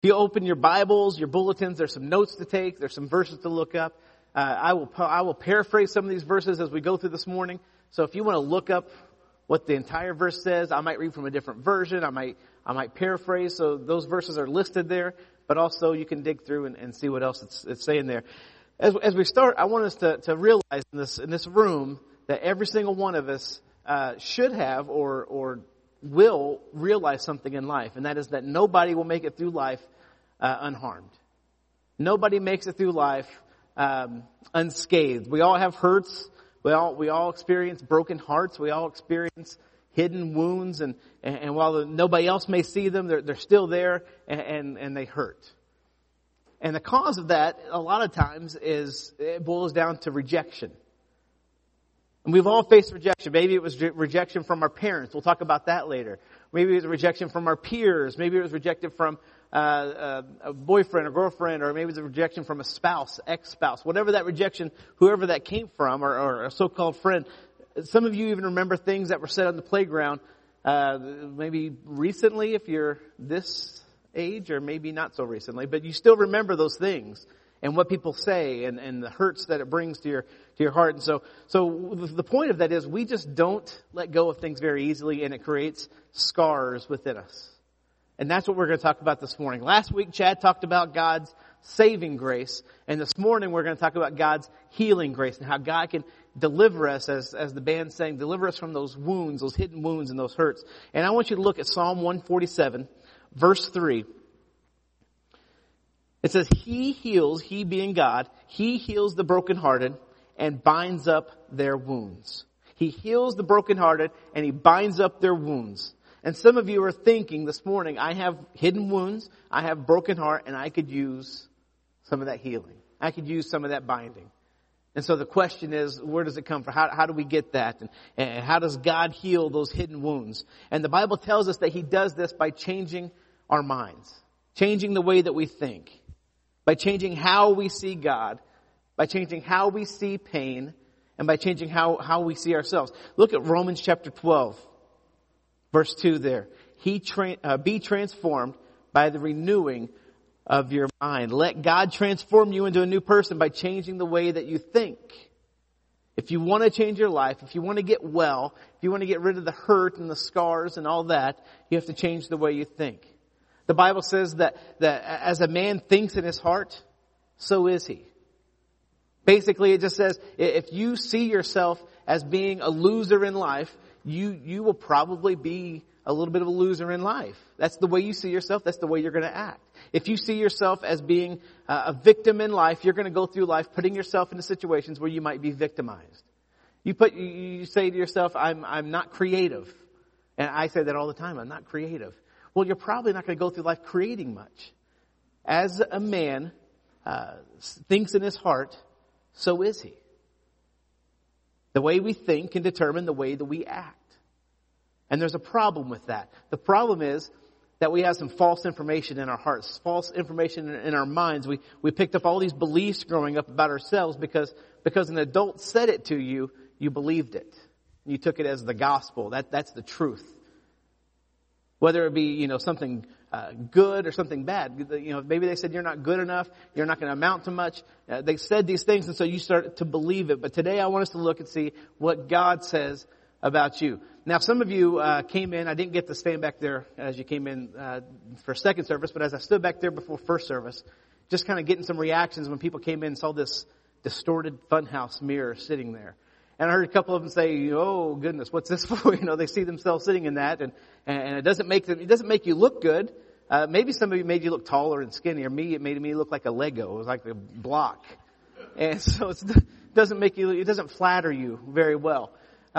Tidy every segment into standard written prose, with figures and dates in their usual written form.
you open your Bibles, your bulletins, there's some notes to take. There's some verses to look up. I will paraphrase some of these verses as we go through this morning. So if you want to look up what the entire verse says, I might read from a different version. I might paraphrase. So those verses are listed there. But also you can dig through and see what else it's saying there. As we start, I want us to realize in this room that every single one of us should have or will realize something in life, and that is that nobody will make it through life unharmed. Nobody makes it through life unscathed. We all have hurts. We all experience broken hearts. We all experience hidden wounds, and while nobody else may see them, they're still there, and they hurt. And the cause of that, a lot of times, it boils down to rejection. And we've all faced rejection. Maybe it was rejection from our parents. We'll talk about that later. Maybe it was rejection from our peers. Maybe it was rejection from a boyfriend or girlfriend, or maybe it was a rejection from a spouse, ex-spouse. Whatever that rejection, whoever that came from, or a so-called friend. Some of you even remember things that were said on the playground, maybe recently if you're this age, or maybe not so recently, but you still remember those things and what people say and the hurts that it brings to your heart. And so the point of that is we just don't let go of things very easily, and it creates scars within us. And that's what we're going to talk about this morning. Last week, Chad talked about God's saving grace, and this morning we're going to talk about God's healing grace and how God can deliver us, as the band sang, deliver us from those wounds, those hidden wounds and those hurts. And I want you to look at Psalm 147, verse 3. It says, He heals, He being God, He heals the brokenhearted and binds up their wounds. He heals the brokenhearted and He binds up their wounds. And some of you are thinking this morning, I have hidden wounds, I have broken heart, and I could use some of that healing. I could use some of that binding. And so the question is, where does it come from? How do we get that? And how does God heal those hidden wounds? And the Bible tells us that He does this by changing our minds, changing the way that we think, by changing how we see God, by changing how we see pain, and by changing how we see ourselves. Look at Romans chapter 12, verse 2 there. Be transformed by the renewing of your mind. Let God transform you into a new person by changing the way that you think. If you want to change your life, if you want to get well, if you want to get rid of the hurt and the scars and all that, you have to change the way you think. The Bible says that as a man thinks in his heart, so is he. Basically, it just says, if you see yourself as being a loser in life, you will probably be a little bit of a loser in life. That's the way you see yourself. That's the way you're going to act. If you see yourself as being a victim in life, you're going to go through life putting yourself into situations where you might be victimized. You say to yourself, I'm not creative. And I say that all the time. I'm not creative. Well, you're probably not going to go through life creating much. As a man thinks in his heart, so is he. The way we think can determine the way that we act. And there's a problem with that. The problem is that we have some false information in our hearts, false information in our minds. We picked up all these beliefs growing up about ourselves because an adult said it to you, you believed it. You took it as the gospel. That's the truth. Whether it be, something good or something bad. Maybe they said you're not good enough, you're not going to amount to much. They said these things, and so you start to believe it. But today I want us to look and see what God says about you. Now, some of you came in. I didn't get to stand back there as you came in for second service, but as I stood back there before first service, just kind of getting some reactions when people came in and saw this distorted funhouse mirror sitting there. And I heard a couple of them say, "Oh goodness, what's this for?" They see themselves sitting in that, and it doesn't make you look good. Maybe some of you made you look taller and skinnier. Me, it made me look like a Lego. It was like a block, and so it doesn't flatter you very well.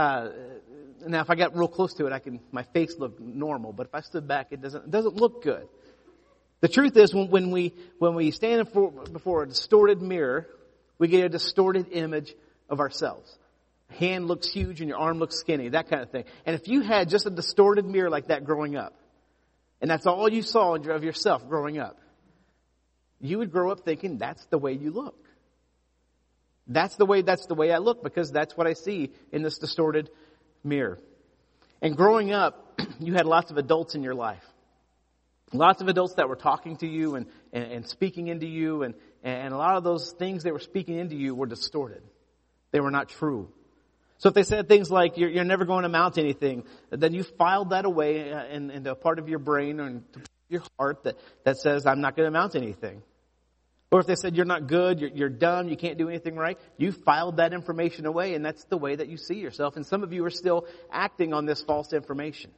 Now, if I got real close to it, my face looked normal. But if I stood back, it doesn't look good. The truth is, when we stand before a distorted mirror, we get a distorted image of ourselves. Hand looks huge and your arm looks skinny, that kind of thing. And if you had just a distorted mirror like that growing up, and that's all you saw of yourself growing up, you would grow up thinking that's the way you look. That's the way I look because that's what I see in this distorted mirror. And growing up, you had lots of adults in your life. Lots of adults that were talking to you and speaking into you, and a lot of those things they were speaking into you were distorted. They were not true. So if they said things like, you're never going to amount to anything, then you filed that away into a part of your brain or into your heart that says, I'm not going to amount to anything. Or if they said, you're not good, you're dumb, you can't do anything right, you filed that information away, and that's the way that you see yourself. And some of you are still acting on this false information.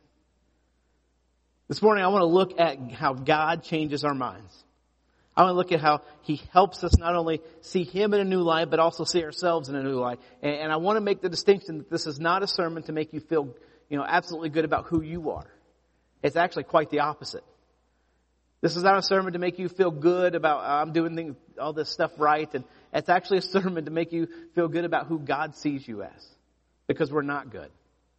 This morning I want to look at how God changes our minds. I want to look at how He helps us not only see Him in a new light, but also see ourselves in a new light. And I want to make the distinction that this is not a sermon to make you feel, absolutely good about who you are. It's actually quite the opposite. This is not a sermon to make you feel good about, I'm doing all this stuff right. And it's actually a sermon to make you feel good about who God sees you as. Because we're not good.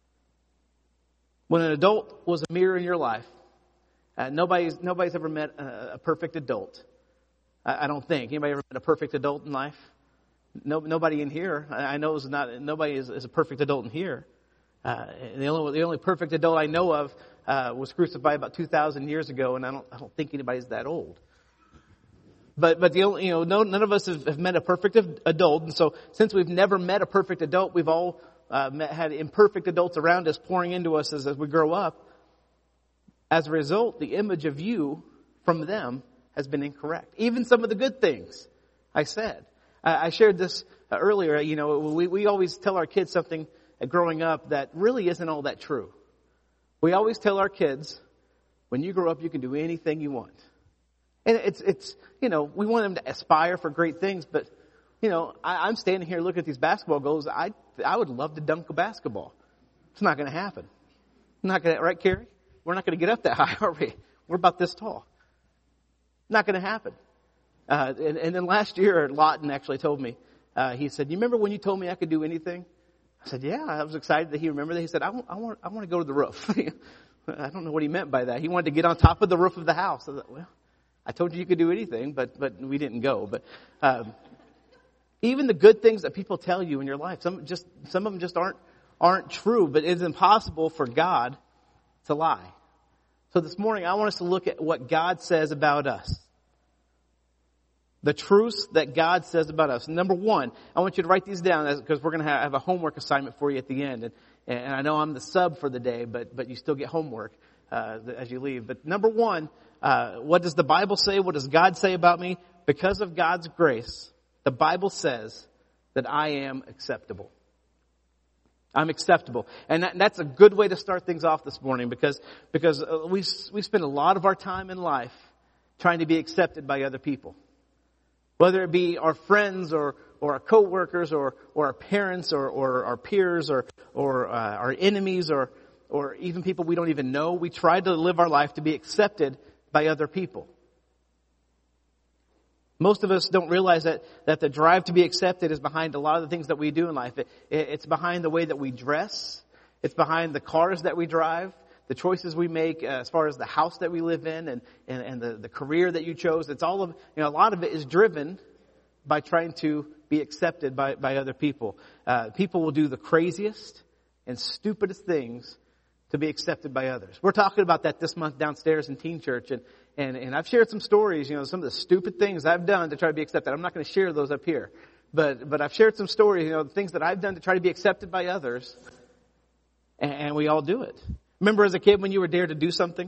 When an adult was a mirror in your life, nobody's ever met a perfect adult. I don't think. Anybody ever met a perfect adult in life? Nobody in here. I know nobody is a perfect adult in here. The only perfect adult I know of was crucified about 2,000 years ago, and I don't think anybody's that old. But none of us have met a perfect adult, and so since we've never met a perfect adult, we've all had imperfect adults around us pouring into us as we grow up. As a result, the image of you from them has been incorrect. Even some of the good things I said. I shared this earlier. We always tell our kids something growing up that really isn't all that true. We always tell our kids, when you grow up, you can do anything you want. And it's we want them to aspire for great things, but, I'm standing here looking at these basketball goals. I would love to dunk a basketball. It's not going to happen. Right, Carrie? We're not going to get up that high, are we? We're about this tall. Not going to happen. And then last year, Lawton actually told me, he said, you remember when you told me I could do anything? I said, yeah, I was excited that he remembered that. He said, I want to go to the roof. I don't know what he meant by that. He wanted to get on top of the roof of the house. I thought, well, I told you could do anything, but we didn't go. But even the good things that people tell you in your life, some of them just aren't true. But it's impossible for God to lie. So this morning, I want us to look at what God says about us. The truths that God says about us. Number one, I want you to write these down because we're going to have a homework assignment for you at the end. And I know I'm the sub for the day, but you still get homework as you leave. But number one, what does the Bible say? What does God say about me? Because of God's grace, the Bible says that I am acceptable. I'm acceptable. And that's a good way to start things off this morning because we spend a lot of our time in life trying to be accepted by other people. Whether it be our friends or our coworkers or our parents or our peers or our enemies or even people we don't even know, we try to live our life to be accepted by other people. Most of us don't realize that the drive to be accepted is behind a lot of the things that we do in life. It's behind the way that we dress. It's behind the cars that we drive, the choices we make as far as the house that we live in and the career that you chose. It's all of, a lot of it is driven by trying to be accepted by other people. People will do the craziest and stupidest things to be accepted by others. We're talking about that this month downstairs in Teen Church, and I've shared some stories, some of the stupid things I've done to try to be accepted. I'm not going to share those up here, but I've shared some stories, the things that I've done to try to be accepted by others, and we all do it. Remember as a kid when you were dared to do something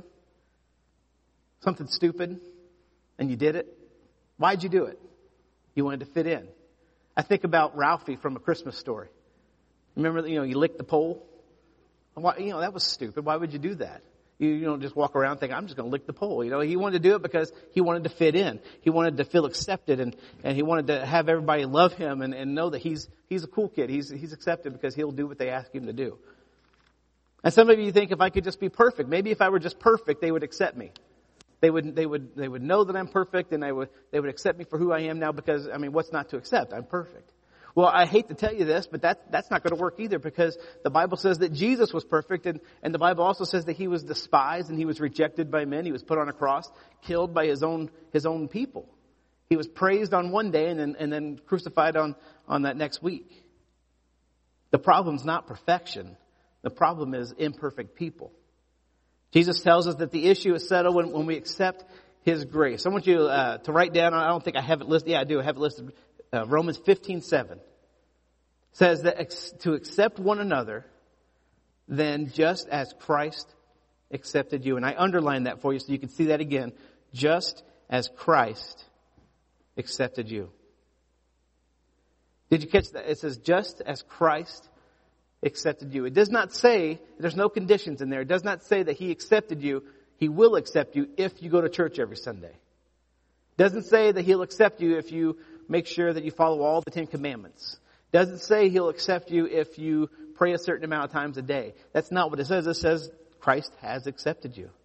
stupid, and you did it? Why'd you do it? You wanted to fit in. I think about Ralphie from A Christmas Story. Remember, you licked the pole? Why, that was stupid. Why would you do that? You don't just walk around thinking, I'm just going to lick the pole. He wanted to do it because he wanted to fit in. He wanted to feel accepted and he wanted to have everybody love him and know that he's a cool kid. He's accepted because he'll do what they ask him to do. And some of you think if I could just be perfect, maybe if I were just perfect, they would accept me. They would know that I'm perfect and they would accept me for who I am now because, what's not to accept? I'm perfect. Well, I hate to tell you this, but that's not going to work either because the Bible says that Jesus was perfect and the Bible also says that he was despised and he was rejected by men. He was put on a cross, killed by his own people. He was praised on one day and then crucified on that next week. The problem's not perfection. The problem is imperfect people. Jesus tells us that the issue is settled when we accept His grace. I want you to write down, I don't think I have it listed. Yeah, I do. I have it listed. Romans 15:7 says that to accept one another, then just as Christ accepted you. And I underlined that for you so you can see that again. Just as Christ accepted you. Did you catch that? It says, just as Christ accepted you. It does not say, there's no conditions in there. It does not say that He accepted you. He will accept you if you go to church every Sunday. It doesn't say that He'll accept you if you make sure that you follow all the 10 Commandments. It doesn't say He'll accept you if you pray a certain amount of times a day. That's not what it says. It says Christ has accepted you.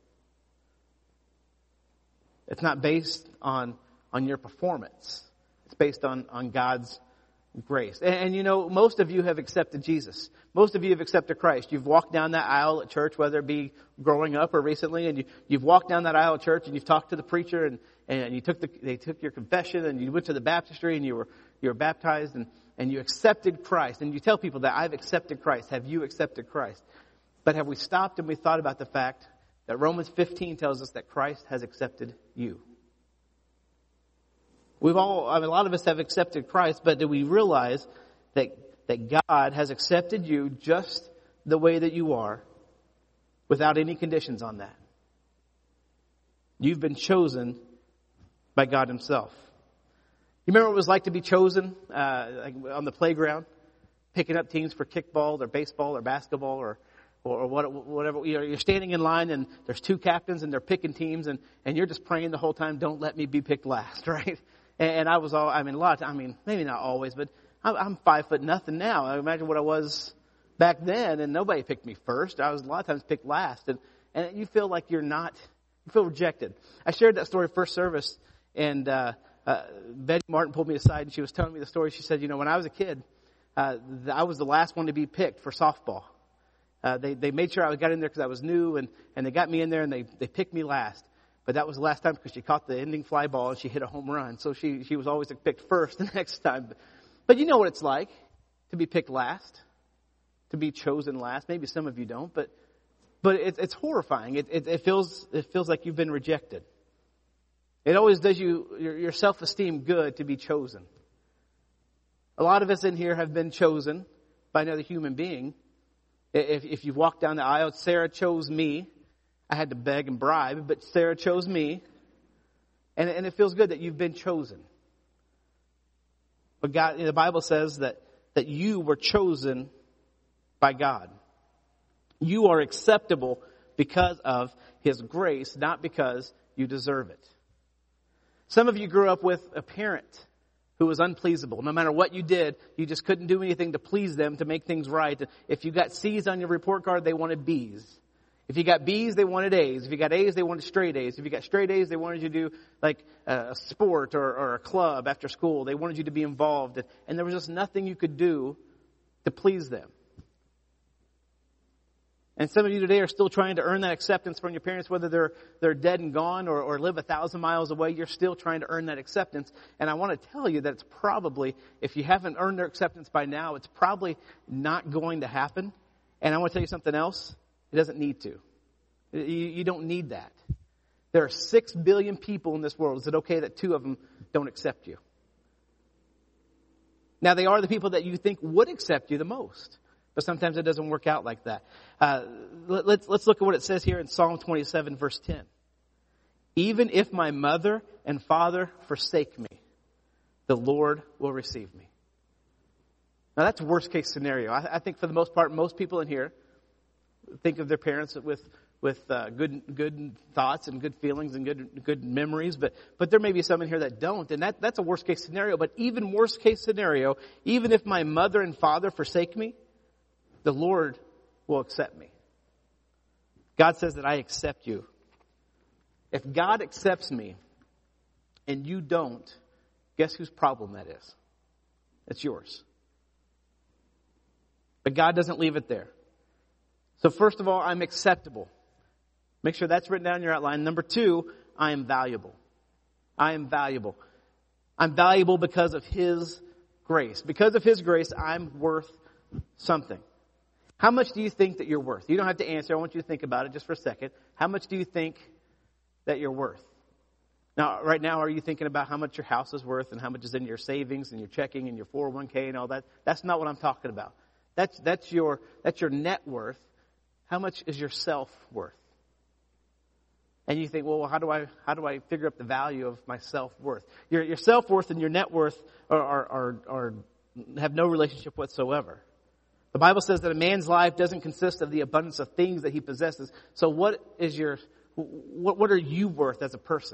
It's not based on your performance. It's based on God's grace. And you know, most of you have accepted Jesus. Most of you have accepted Christ. You've walked down that aisle at church, whether it be growing up or recently, and you've walked down that aisle at church and you've talked to the preacher and they took your confession and you went to the baptistry and you were baptized and you accepted Christ. And you tell people that I've accepted Christ. Have you accepted Christ? But have we stopped and we thought about the fact that Romans 15 tells us that Christ has accepted you? A lot of us have accepted Christ, but do we realize that God has accepted you just the way that you are without any conditions on that? You've been chosen by God Himself. You remember what it was like to be chosen like on the playground, picking up teams for kickball or baseball or basketball or whatever. You're standing in line and there's 2 captains and they're picking teams and you're just praying the whole time, don't let me be picked last, right? And I was maybe not always, but I'm 5 foot nothing now. I imagine what I was back then, and nobody picked me first. I was a lot of times picked last, and you feel like you feel rejected. I shared that story first service, and Betty Martin pulled me aside, and she was telling me the story. She said, when I was a kid, I was the last one to be picked for softball. They made sure I got in there because I was new, and they got me in there, and they picked me last. But that was the last time because she caught the ending fly ball and she hit a home run. So she was always picked first the next time. But you know what it's like to be picked last, to be chosen last. Maybe some of you don't, but it's horrifying. It feels like you've been rejected. It always does your self-esteem good to be chosen. A lot of us in here have been chosen by another human being. If you've walked down the aisle, Sarah chose me. I had to beg and bribe, but Sarah chose me. And it feels good that you've been chosen. But God, the Bible says that you were chosen by God. You are acceptable because of His grace, not because you deserve it. Some of you grew up with a parent who was unpleasable. No matter what you did, you just couldn't do anything to please them, to make things right. If you got C's on your report card, they wanted B's. If you got B's, they wanted A's. If you got A's, they wanted straight A's. If you got straight A's, they wanted you to do like a sport or a club after school. They wanted you to be involved. And there was just nothing you could do to please them. And some of you today are still trying to earn that acceptance from your parents, whether they're dead and gone or live 1,000 miles away. You're still trying to earn that acceptance. And I want to tell you that it's probably, if you haven't earned their acceptance by now, it's probably not going to happen. And I want to tell you something else. It doesn't need to. You don't need that. There are 6 billion people in this world. Is it okay that 2 of them don't accept you? Now, they are the people that you think would accept you the most. But sometimes it doesn't work out like that. Let's look at what it says here in Psalm 27, verse 10. Even if my mother and father forsake me, the Lord will receive me. Now, that's worst case scenario. I think for the most part, most people in here think of their parents with good thoughts and good feelings and good memories, but there may be some in here that don't, and that's a worst case scenario. But even worst case scenario, even if my mother and father forsake me, the Lord will accept me. God says that I accept you. If God accepts me and you don't, guess whose problem that is? It's yours. But God doesn't leave it there. So first of all, I'm acceptable. Make sure that's written down in your outline. Number 2, I am valuable. I am valuable. I'm valuable because of His grace. Because of His grace, I'm worth something. How much do you think that you're worth? You don't have to answer. I want you to think about it just for a second. How much do you think that you're worth? Now, right now, are you thinking about how much your house is worth and how much is in your savings and your checking and your 401k and all that? That's not what I'm talking about. That's your net worth. How much is your self worth? And you think, well, how do I figure up the value of my self worth? Your self worth and your net worth are have no relationship whatsoever. The Bible says that a man's life doesn't consist of the abundance of things that he possesses. So what are you worth as a person?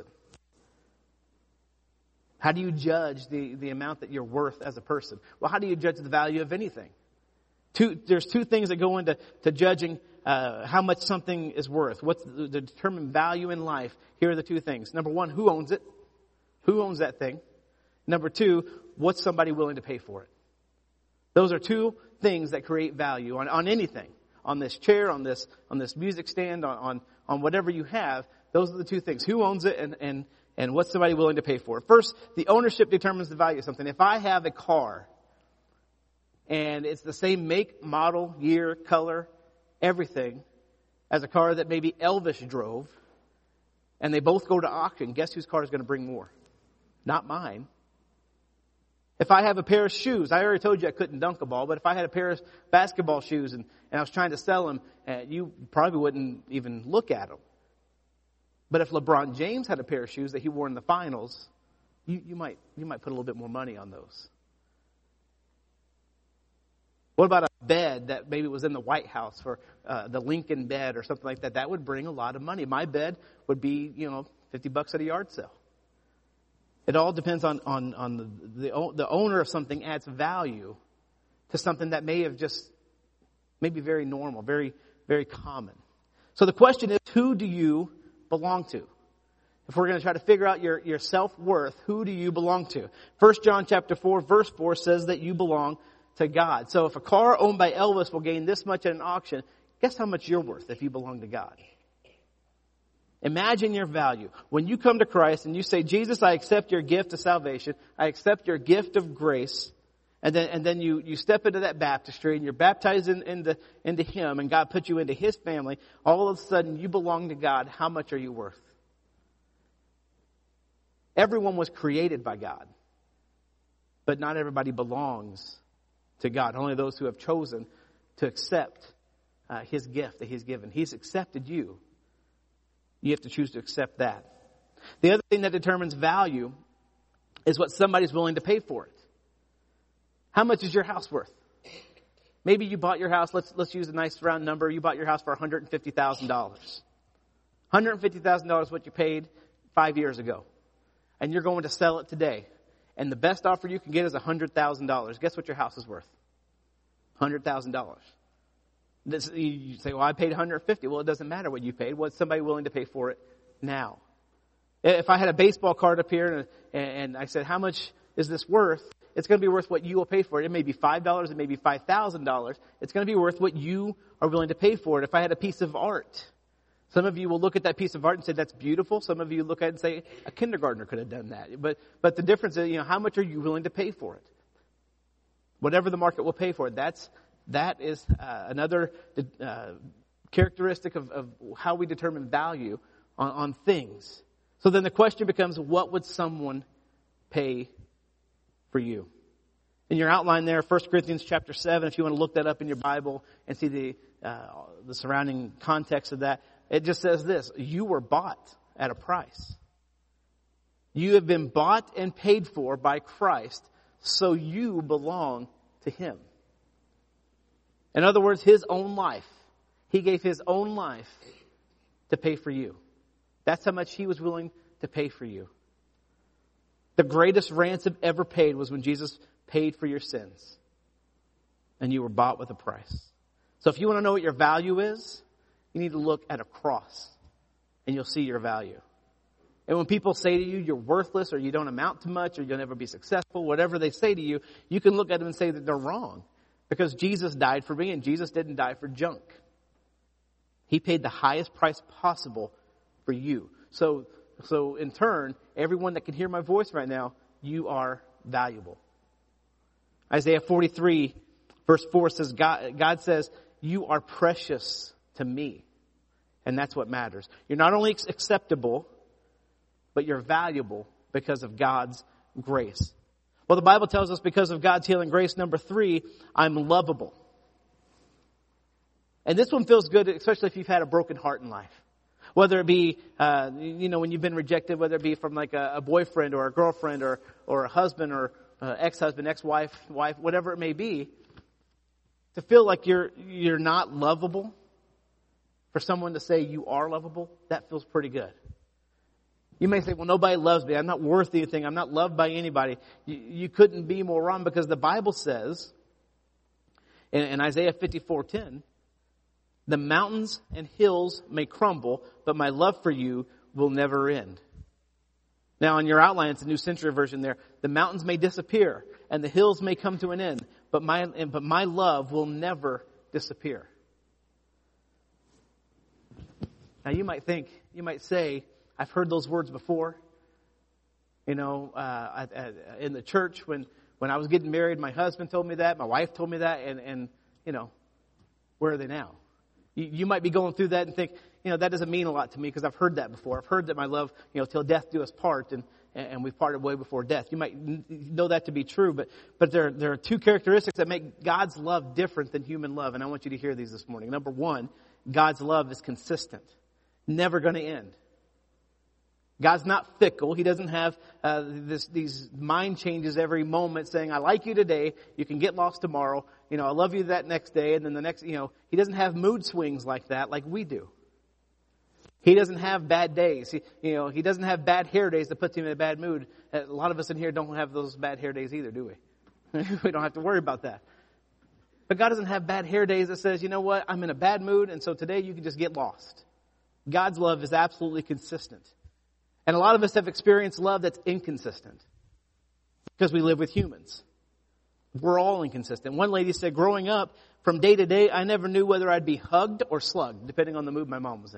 How do you judge the amount that you're worth as a person? Well, how do you judge the value of anything? There's two things that go into judging how much something is worth. What's the determined value in life? Here are the two things. Number one, who owns it? Who owns that thing? Number two, what's somebody willing to pay for it? Those are two things that create value on anything. On this chair, on this music stand, on whatever you have. Those are the two things. Who owns it and what's somebody willing to pay for it? First, the ownership determines the value of something. If I have a car and it's the same make, model, year, color, everything as a car that maybe Elvis drove, and they both go to auction, guess whose car is going to bring more? Not mine. If I have a pair of shoes, I already told you I couldn't dunk a ball, but if I had a pair of basketball shoes and I was trying to sell them, you probably wouldn't even look at them. But if LeBron James had a pair of shoes that he wore in the finals, you might put a little bit more money on those. What about a bed that maybe was in the White House for the Lincoln bed or something like that? That would bring a lot of money. My bed would be, $50 at a yard sale. It all depends on the owner of something adds value to something that may be very normal, very, very common. So the question is, who do you belong to? If we're going to try to figure out your self-worth, who do you belong to? 1 John chapter 4, verse 4 says that you belong to God. So if a car owned by Elvis will gain this much at an auction, guess how much you're worth if you belong to God? Imagine your value. When you come to Christ and you say, Jesus, I accept your gift of salvation. I accept your gift of grace. And then you step into that baptistry and you're baptized into Him and God put you into His family. All of a sudden you belong to God. How much are you worth? Everyone was created by God. But not everybody belongs to God. Only those who have chosen to accept His gift that He's given. He's accepted you. You have to choose to accept that. The other thing that determines value is what somebody's willing to pay for it. How much is your house worth? Maybe you bought your house, let's use a nice round number, you bought your house for $150,000. $150,000 what you paid 5 years ago. And you're going to sell it today. And the best offer you can get is $100,000. Guess what your house is worth? $100,000. You say, well, I paid $150,000. Well, it doesn't matter what you paid. What's somebody willing to pay for it now? If I had a baseball card up here and I said, how much is this worth? It's going to be worth what you will pay for it. It may be $5. It may be $5,000. It's going to be worth what you are willing to pay for it. If I had a piece of art, some of you will look at that piece of art and say, that's beautiful. Some of you look at it and say, a kindergartner could have done that. But the difference is, how much are you willing to pay for it? Whatever the market will pay for it, that is another characteristic of how we determine value on things. So then the question becomes, what would someone pay for you? In your outline there, 1 Corinthians chapter 7, if you want to look that up in your Bible and see the surrounding context of that, it just says this: you were bought at a price. You have been bought and paid for by Christ, so you belong to Him. In other words, His own life. He gave His own life to pay for you. That's how much He was willing to pay for you. The greatest ransom ever paid was when Jesus paid for your sins. And you were bought with a price. So if you want to know what your value is, you need to look at a cross. And you'll see your value. And when people say to you, you're worthless, or you don't amount to much, or you'll never be successful, whatever they say to you, you can look at them and say that they're wrong. Because Jesus died for me, and Jesus didn't die for junk. He paid the highest price possible for you. So in turn, everyone that can hear my voice right now, you are valuable. Isaiah 43 verse 4 says, God says, you are precious to me. And that's what matters. You're not only acceptable, but you're valuable because of God's grace. Well, the Bible tells us because of God's healing grace, number 3, I'm lovable. And this one feels good, especially if you've had a broken heart in life. Whether it be, when you've been rejected, whether it be from like a boyfriend or a girlfriend or a husband or ex-husband, ex-wife, wife, whatever it may be. To feel like you're not lovable, for someone to say you are lovable, that feels pretty good. You may say, well, nobody loves me. I'm not worth anything. I'm not loved by anybody. You couldn't be more wrong, because the Bible says in Isaiah 54:10, the mountains and hills may crumble, but my love for you will never end. Now, on your outline, it's a New Century Version there. The mountains may disappear and the hills may come to an end, but my love will never disappear. Now, you might say, I've heard those words before. In the church, when I was getting married, my husband told me that, my wife told me that, and where are they now? You might be going through that and think, that doesn't mean a lot to me because I've heard that before. I've heard that my love, till death do us part, and we've parted way before death. You might know that to be true, but there are 2 characteristics that make God's love different than human love, and I want you to hear these this morning. Number 1, God's love is consistent, never going to end. God's not fickle. He doesn't have these mind changes every moment saying, I like you today, you can get lost tomorrow, I love you that next day, and then the next, He doesn't have mood swings like that like we do. He doesn't have bad days. He doesn't have bad hair days that puts him in a bad mood. A lot of us in here don't have those bad hair days either, do we? We don't have to worry about that. But God doesn't have bad hair days that says, you know what, I'm in a bad mood, and so today you can just get lost. God's love is absolutely consistent. And a lot of us have experienced love that's inconsistent because we live with humans. We're all inconsistent. One lady said, growing up, from day to day, I never knew whether I'd be hugged or slugged, depending on the mood my mom was in.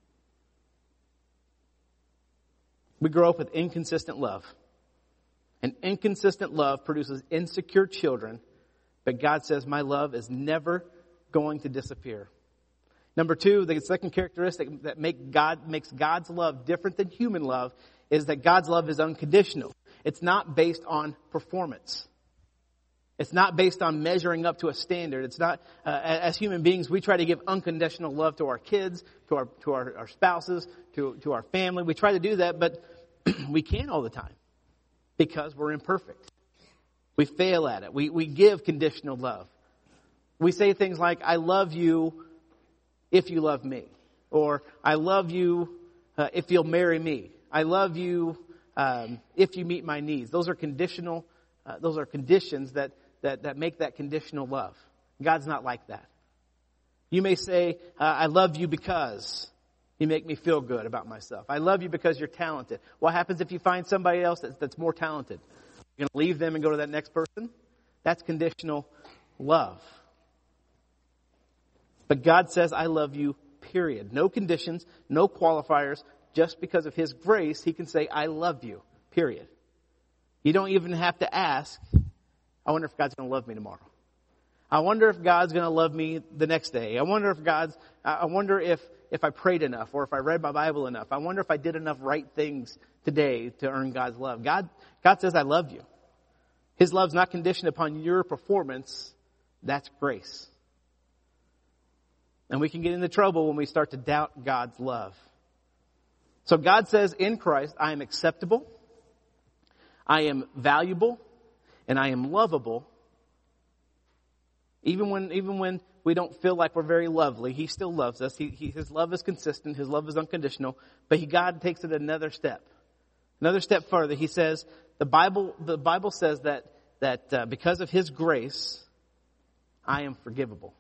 We grow up with inconsistent love. And inconsistent love produces insecure children, but God says, my love is never going to disappear. Number 2, the second characteristic that makes God's love different than human love is that God's love is unconditional. It's not based on performance. It's not based on measuring up to a standard. It's not, as human beings, we try to give unconditional love to our kids, to our spouses, to our family. We try to do that, but we can't all the time because we're imperfect. We fail at it. We give conditional love. We say things like, I love you if you love me. Or, I love you if you'll marry me. I love you if you meet my needs. Those are conditional. Those are conditions that make that conditional love. God's not like that. You may say, I love you because you make me feel good about myself. I love you because you're talented. What happens if you find somebody else that's more talented? You're going to leave them and go to that next person? That's conditional love. But God says, I love you, period. No conditions, no qualifiers. Just because of His grace, He can say, I love you, period. You don't even have to ask, I wonder if God's going to love me tomorrow. I wonder if God's going to love me the next day. I wonder if I prayed enough or if I read my Bible enough. I wonder if I did enough right things today to earn God's love. God says, I love you. His love's not conditioned upon your performance. That's grace. And we can get into trouble when we start to doubt God's love. So God says in Christ, I am acceptable, I am valuable, and I am lovable. Even when we don't feel like we're very lovely, He still loves us. His love is consistent. His love is unconditional. But God takes it another step further. He says, the Bible says that because of His grace, I am forgivable.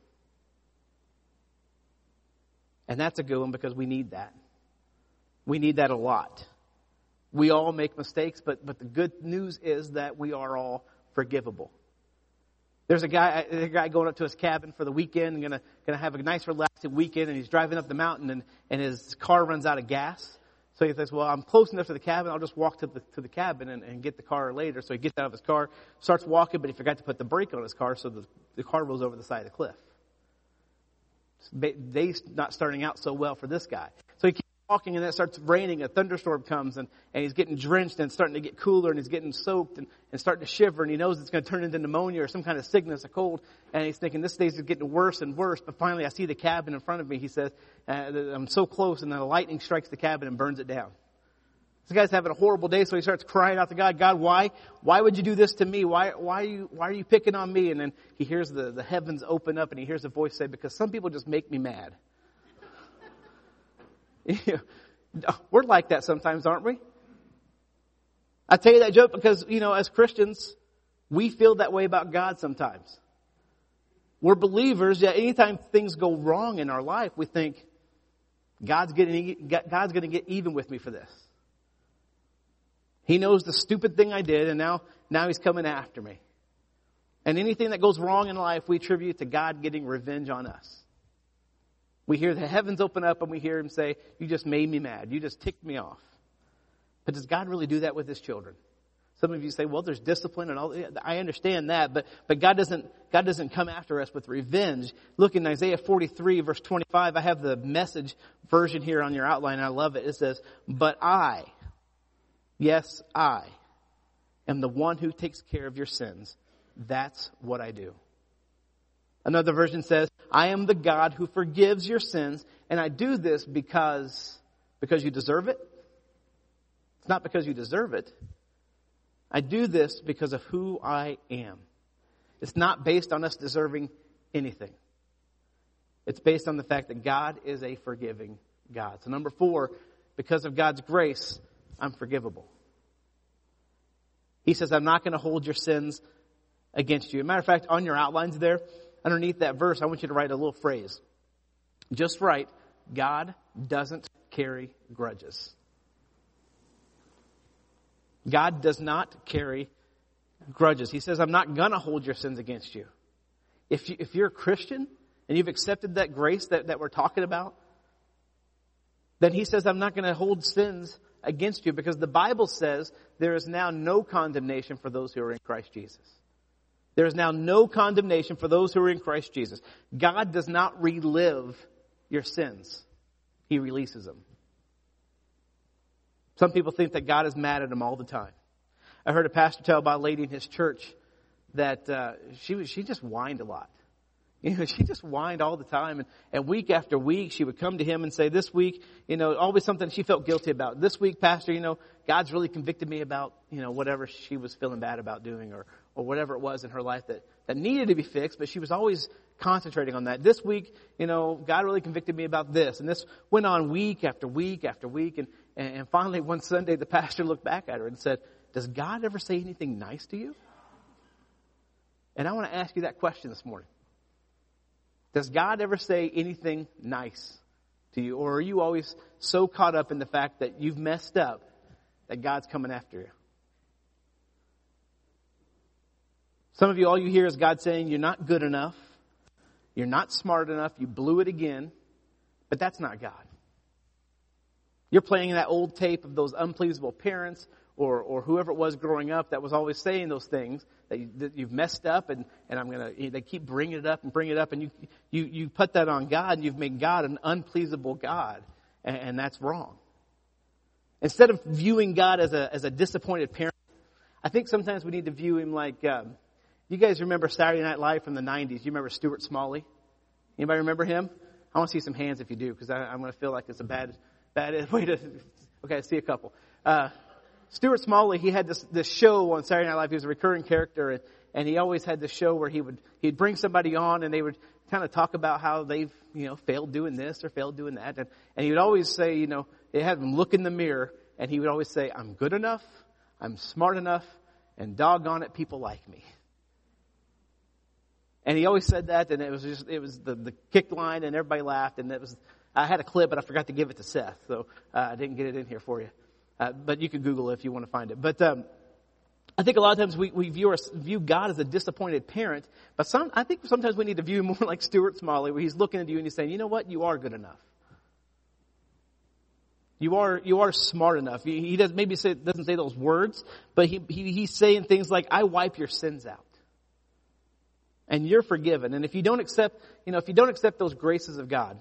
And that's a good one because we need that. We need that a lot. We all make mistakes, but the good news is that we are all forgivable. There's a guy going up to his cabin for the weekend, gonna have a nice relaxing weekend, and he's driving up the mountain and his car runs out of gas. So he says, well, I'm close enough to the cabin, I'll just walk to the cabin and get the car later. So he gets out of his car, starts walking, but he forgot to put the brake on his car, so the car rolls over the side of the cliff. Day's not starting out so well for this guy. So he keeps walking, and then it starts raining. A thunderstorm comes, and he's getting drenched, and it's starting to get cooler, and he's getting soaked and starting to shiver, and he knows it's going to turn into pneumonia or some kind of sickness, a cold. And he's thinking, this day's getting worse and worse. But finally, I see the cabin in front of me. He says, I'm so close, and then the lightning strikes the cabin and burns it down. This guy's having a horrible day, so he starts crying out to God, God, why would you do this to me? Why are you picking on me? And then he hears the heavens open up, and he hears a voice say, because some people just make me mad. We're like that sometimes, aren't we? I tell you that joke because, as Christians, we feel that way about God sometimes. We're believers, yet anytime things go wrong in our life, we think, God's going to get even with me for this. He knows the stupid thing I did, and now he's coming after me. And anything that goes wrong in life, we attribute to God getting revenge on us. We hear the heavens open up, and we hear him say, you just made me mad. You just ticked me off. But does God really do that with his children? Some of you say, well, there's discipline and all. I understand that, but God doesn't come after us with revenge. Look in Isaiah 43, verse 25. I have the Message version here on your outline. I love it. It says, but I, yes, I am the one who takes care of your sins. That's what I do. Another version says, I am the God who forgives your sins, and I do this because you deserve it. It's not because you deserve it. I do this because of who I am. It's not based on us deserving anything. It's based on the fact that God is a forgiving God. So number 4, because of God's grace, I'm forgivable. He says, I'm not going to hold your sins against you. As a matter of fact, on your outlines there, underneath that verse, I want you to write a little phrase. Just write, God doesn't carry grudges. God does not carry grudges. He says, I'm not going to hold your sins against you. If you're a Christian and you've accepted that grace that we're talking about, then he says, I'm not going to hold sins against you, because the Bible says there is now no condemnation for those who are in Christ Jesus. There is now no condemnation for those who are in Christ Jesus. God does not relive your sins. He releases them. Some people think that God is mad at them all the time. I heard a pastor tell about a lady in his church that she just whined a lot. She just whined all the time. And week after week, she would come to him and say, this week, always something she felt guilty about. This week, Pastor, God's really convicted me about, whatever she was feeling bad about doing or whatever it was in her life that needed to be fixed, but she was always concentrating on that. This week, God really convicted me about this. And this went on week after week after week. And finally, one Sunday, the pastor looked back at her and said, does God ever say anything nice to you? And I want to ask you that question this morning. Does God ever say anything nice to you? Or are you always so caught up in the fact that you've messed up that God's coming after you? Some of you, all you hear is God saying, you're not good enough. You're not smart enough. You blew it again. But that's not God. You're playing that old tape of those unpleasable parents or whoever it was growing up that was always saying those things that you've messed up and they keep bringing it up and you put that on God and you've made God an unpleasable God, and that's wrong. Instead of viewing God as a disappointed parent, I think sometimes we need to view him like, you guys remember Saturday Night Live from the 90s? You remember Stuart Smalley? Anybody remember him? I want to see some hands if you do, because I'm going to feel like it's a bad way to. Okay, I see a couple. Stuart Smalley, he had this show on Saturday Night Live. He was a recurring character, and he always had this show where he'd bring somebody on, and they would kind of talk about how they've failed doing this or failed doing that, and he would always say, they had him look in the mirror, and he would always say, I'm good enough, I'm smart enough, and doggone it, people like me. And he always said that, and it was the kick line, and everybody laughed, and I had a clip, but I forgot to give it to Seth, so I didn't get it in here for you. But you can Google it if you want to find it. But I think a lot of times we view God as a disappointed parent, but I think sometimes we need to view him more like Stuart Smalley, where he's looking at you and he's saying, you know what, you are good enough. You are smart enough. He doesn't say those words, but he's saying things like, I wipe your sins out. And you're forgiven. And if you don't accept those graces of God,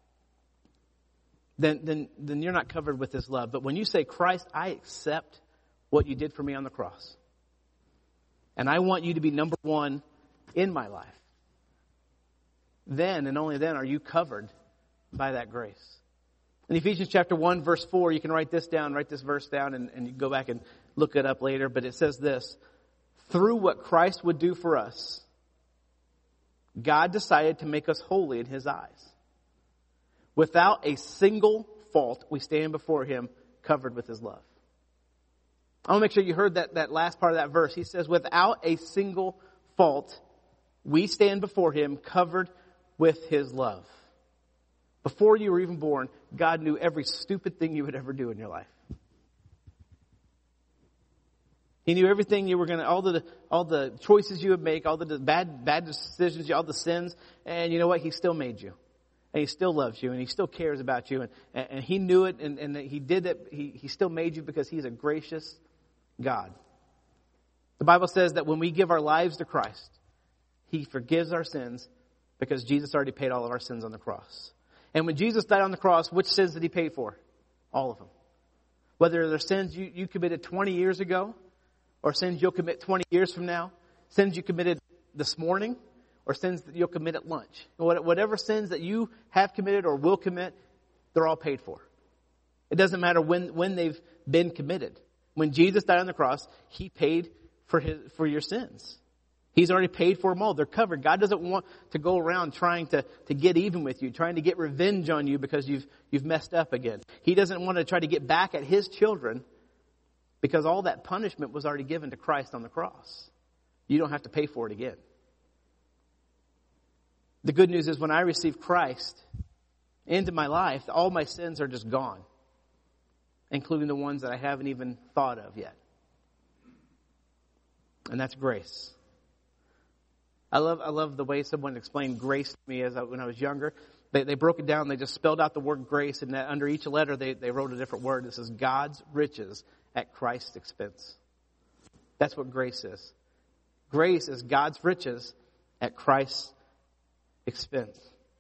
then you're not covered with His love. But when you say, Christ, I accept what you did for me on the cross, and I want you to be number one in my life, then and only then are you covered by that grace. In Ephesians chapter 1, verse 4, you can write this verse down, and you can go back and look it up later. But it says this: through what Christ would do for us, God decided to make us holy in His eyes. Without a single fault, we stand before Him covered with His love. I want to make sure you heard that last part of that verse. He says, without a single fault, we stand before Him covered with His love. Before you were even born, God knew every stupid thing you would ever do in your life. He knew everything you were going to, all the choices you would make, all the bad decisions, all the sins. And you know what? He still made you. And He still loves you, and He still cares about you. And He knew it, and He did it. He still made you because He's a gracious God. The Bible says that when we give our lives to Christ, He forgives our sins because Jesus already paid all of our sins on the cross. And when Jesus died on the cross, which sins did He pay for? All of them. Whether they're sins you committed 20 years ago, or sins you'll commit 20 years from now, sins you committed this morning, or sins that you'll commit at lunch. Whatever sins that you have committed or will commit, they're all paid for. It doesn't matter when they've been committed. When Jesus died on the cross, He paid for your sins. He's already paid for them all. They're covered. God doesn't want to go around trying to get even with you, trying to get revenge on you because you've messed up again. He doesn't want to try to get back at His children because all that punishment was already given to Christ on the cross. You don't have to pay for it again. The good news is when I receive Christ into my life, all my sins are just gone, including the ones that I haven't even thought of yet. And that's grace. I love the way someone explained grace to me when I was younger. They broke it down. They just spelled out the word grace, and that under each letter they wrote a different word. This is God's riches at Christ's expense. That's what grace is. Grace is God's riches at Christ's expense.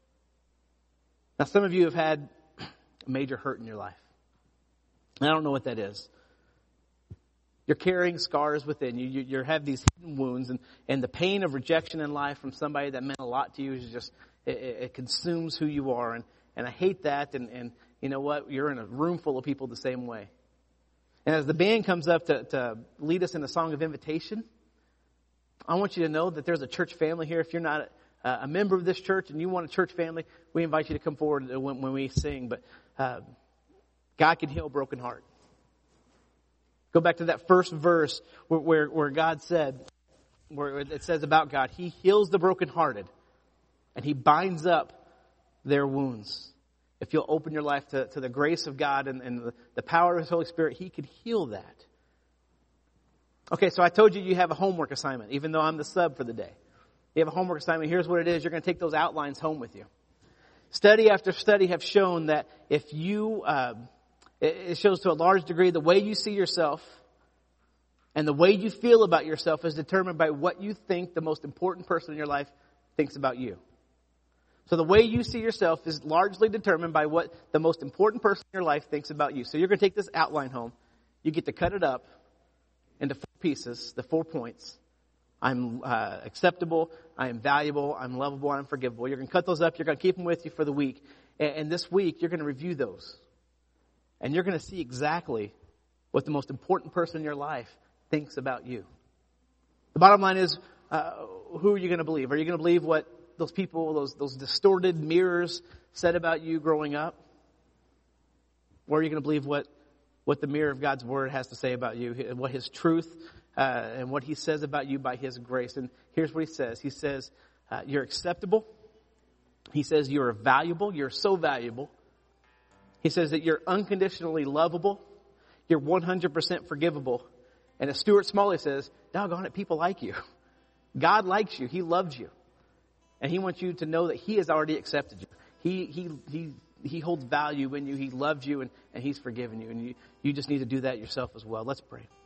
Now, some of you have had a major hurt in your life. I don't know what that is. You're carrying scars within you. You have these hidden wounds, and the pain of rejection in life from somebody that meant a lot to you is just, it consumes who you are. And I hate that. And you know what? You're in a room full of people the same way. And as the band comes up to lead us in a song of invitation, I want you to know that there's a church family here. If you're not a member of this church and you want a church family, we invite you to come forward when we sing. But God can heal a broken heart. Go back to that first verse where God said, where it says about God, He heals the brokenhearted and He binds up their wounds. If you'll open your life to the grace of God and the power of His Holy Spirit, He could heal that. Okay, so I told you have a homework assignment, even though I'm the sub for the day. You have a homework assignment. Here's what it is. You're going to take those outlines home with you. Study after study have shown that if you... It shows to a large degree the way you see yourself and the way you feel about yourself is determined by what you think the most important person in your life thinks about you. So the way you see yourself is largely determined by what the most important person in your life thinks about you. So you're going to take this outline home. You get to cut it up into 4 pieces, the 4 points. I'm acceptable, I am valuable, I'm lovable, I'm forgivable. You're going to cut those up. You're going to keep them with you for the week. And this week, you're going to review those. And you're going to see exactly what the most important person in your life thinks about you. The bottom line is, who are you going to believe? Are you going to believe what those people, those distorted mirrors said about you growing up? Or are you going to believe what the mirror of God's Word has to say about you, what His truth and what He says about you by His grace? And here's what He says. He says, you're acceptable. He says you're valuable. You're so valuable. He says that you're unconditionally lovable. You're 100% forgivable. And as Stuart Smalley says, doggone it, people like you. God likes you. He loves you. And He wants you to know that He has already accepted you. He holds value in you. He loves you and He's forgiven you. And you just need to do that yourself as well. Let's pray.